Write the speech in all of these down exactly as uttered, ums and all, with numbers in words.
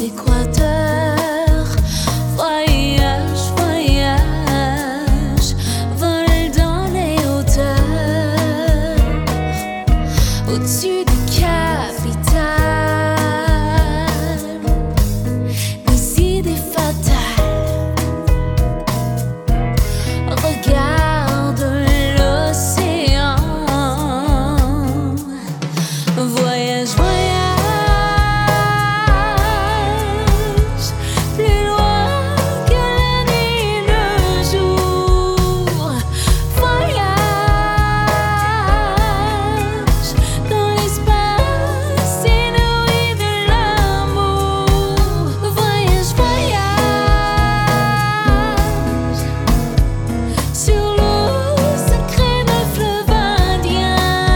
d'équateur. Voyage, voyage, vol dans les hauteurs, au-dessus des capitales, des idées fatales. Regarde l'océan. Voyage, voyage, plus loin que la nuit et le jour. Voyage dans l'espace inouï de l'amour. Voyage, voyage sur l'eau sacrée d'un fleuve indien.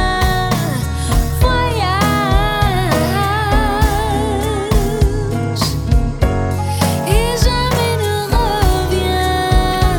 Et jamais ne reviens.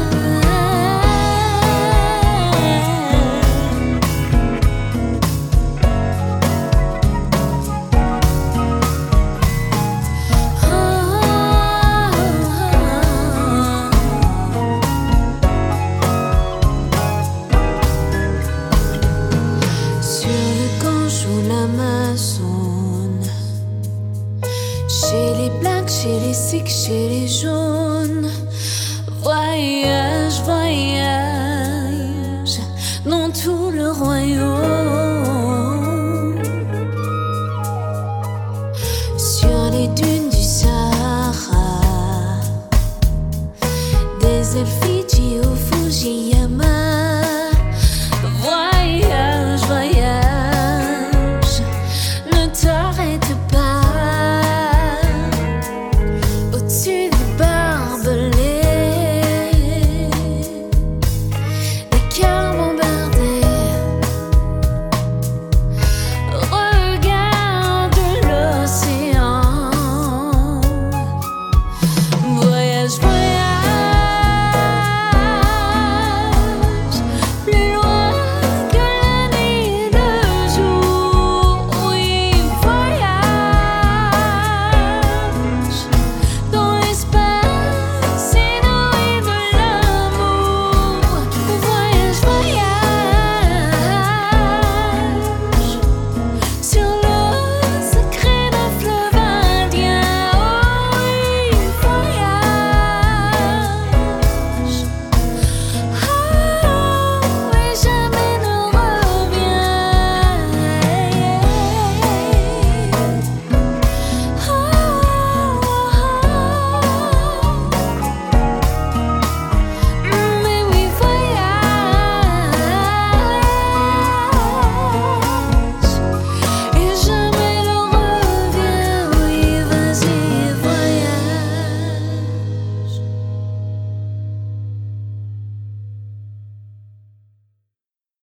Sur le Gange ou l'Amazone, chez les blacks, chez les sikhs, chez les jaunes. Voyage.